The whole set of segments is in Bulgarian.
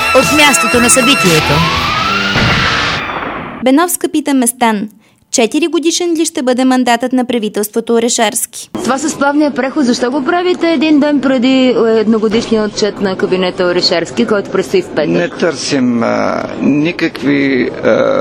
от мястото на събитието. Беновска пита Местан: 4 годишен ли ще бъде мандатът на правителството Орешарски? Това с плавния преход, защо го правите един ден преди едногодишния отчет на кабинета Орешарски, който предстои в петък? Не търсим никакви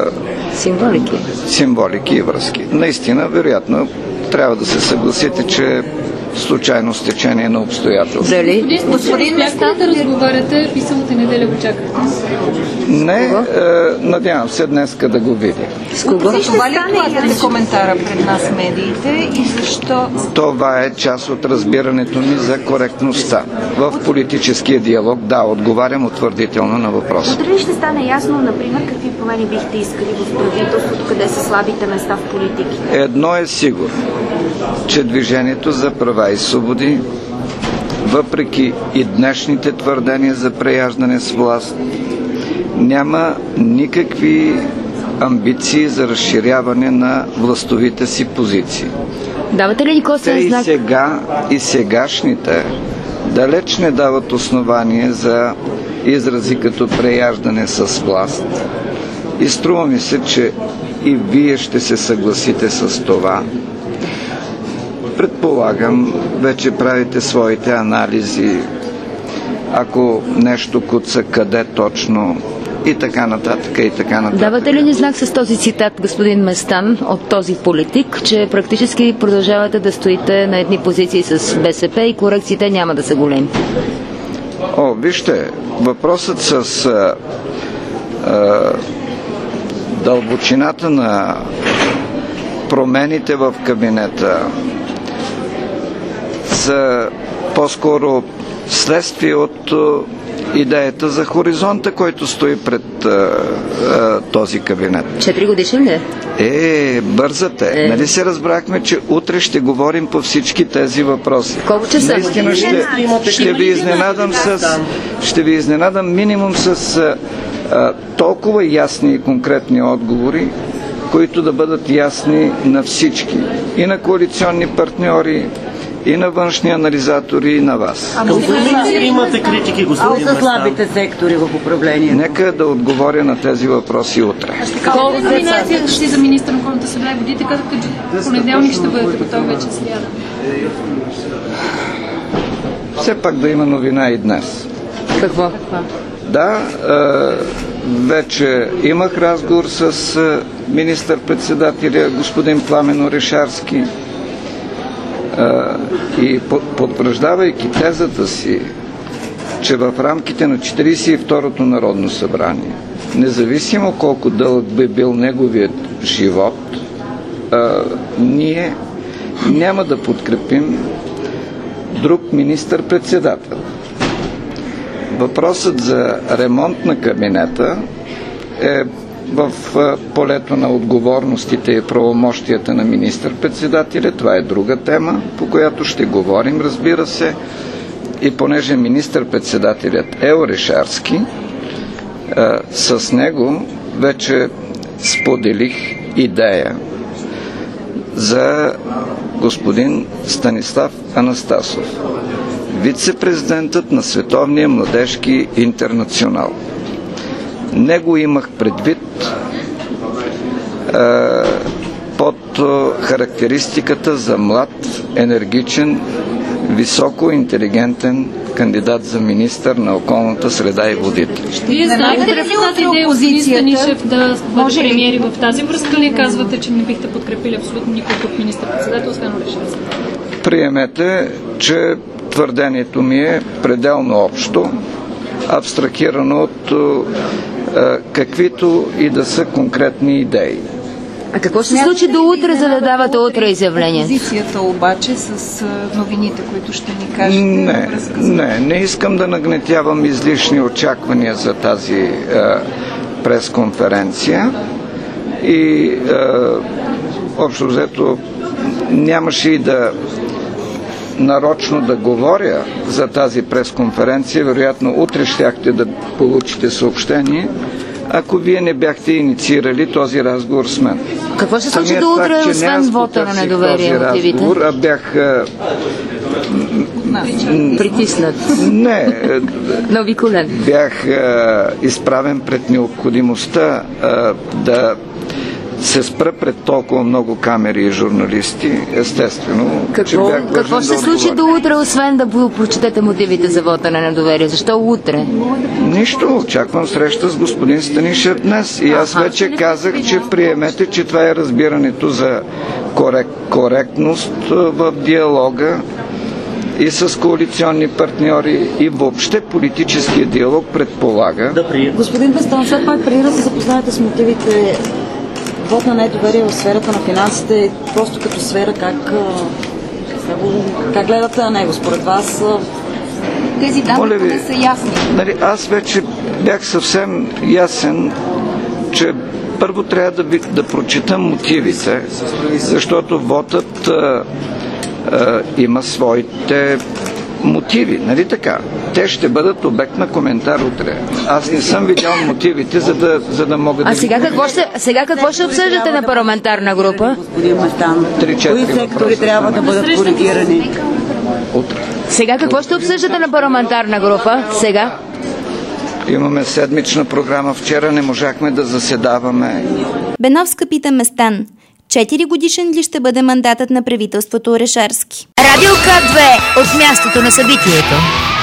символики и връзки. Наистина, вероятно, трябва да се съгласите, че случайно стечение на обстоятелства. Дали? Господин Местан, да разговаряте, писалата неделя го чакате? Не, надявам се днеска да го видя. С кого? Това ли отлагате коментара пред нас медиите и защо? Това е част от разбирането ми за коректността. В политическия диалог, да, отговарям утвърдително на въпроса. Утре ли ще стане ясно, например, какви промени бихте искали в правителството, къде са слабите места в политиките? Едно е сигурно, че Движението за права и свободи, въпреки и днешните твърдения за преяждане с власт, няма никакви амбиции за разширяване на властовите си позиции. Давате ли косвен знак? И сегашните далеч не дават основание за изрази като преяждане с власт. И струва ми се, че и вие ще се съгласите с това. Предполагам, вече правите своите анализи, ако нещо куца, къде точно и така нататък, и така нататък. Давате ли ни знак с този цитат, господин Местан, от този политик, че практически продължавате да стоите на едни позиции с БСП и корекциите няма да са големи? Вижте, въпросът с дълбочината на промените в кабинета са по-скоро следствие от идеята за хоризонта, който стои пред този кабинет. 4 годишен ли е? Бързате. Нали се разбрахме, че утре ще говорим по всички тези въпроси. Колко часа? Наистина ще ви изненадам минимум с толкова ясни и конкретни отговори, които да бъдат ясни на всички. И на коалиционни партньори, и на външни анализатори, и на вас. Имате критики, господин Местан. За слабите сектори в управлението. Нека да отговоря на тези въпроси утре. Колко номинация ще за министър на околната среда и водите, казахте, че в понеделник ще бъдете готови вече сряда? Все пак да има новина и днес. Какво? Да, вече имах разговор с министър-председателя господин Пламен Орешарски и потвърждавайки тезата си, че в рамките на 42-то Народно събрание, независимо колко дълъг би бил неговият живот, ние няма да подкрепим друг министър-председател. Въпросът за ремонт на кабинета е в полето на отговорностите и правомощията на министър-председателя. Това е друга тема, по която ще говорим, разбира се. И понеже министър-председателят е Орешарски, с него вече споделих идея за господин Станислав Анастасов, вице-президентът на Световния младежки интернационал. Него имах предвид под характеристиката за млад, енергичен, високо интелигентен кандидат за министър на околната среда и водите. Вие знаете ли за тази идея от Станишев да бъде премиери в тази връзка ли казвате, че не бихте подкрепили абсолютно никой от министър-председател, освен Орешарски? Приемете, че твърдението ми е пределно общо, абстрахирано от каквито и да са конкретни идеи. А какво ще се случи до утре, за да давате утре изявление? Позицията обаче с новините, които ще ни кажете? Не искам да нагнетявам излишни очаквания за тази пресконференция и общо взето нямаше и да нарочно да говоря за тази пресконференция. Вероятно утре щяхте да получите съобщение, ако вие не бяхте инициирали този разговор с мен. Какво ще случи до утре, освен вота на недоверие и мотивите? Бях притиснат. Не. Навиколен. Бях изправен пред необходимостта да се спра пред толкова много камери и журналисти, естествено. Какво ще се случи до утре, освен да прочетете мотивите за вота на недоверие? Защо утре? Нищо. Очаквам среща с господин Станишев днес. И аз вече казах, че приемете, че това е разбирането за коректност в диалога и с коалиционни партньори, и въобще политическия диалог предполага. Господин Местан, след това преди да се запознаете с мотивите, вот на недоверие в сферата на финансите, просто като сфера, как гледате на него? Според вас тези данни не са ясни. Аз вече бях съвсем ясен, че първо трябва да прочитам мотивите, защото вотът има своите мотиви, нали така? Те ще бъдат обект на коментар утре. Аз не съм видял мотивите, за да мога да... Сега какво ще обсъждате на парламентарна група? Господин Местан, кои сектори трябва да бъдат коригирани? Утре. Сега какво ще обсъждате на парламентарна група? Сега? Имаме седмична програма. Вчера не можахме да заседаваме. Беновска пита Местан. 4 годишен ли ще бъде мандатът на правителството Орешарски? Радио К2 от мястото на събитието.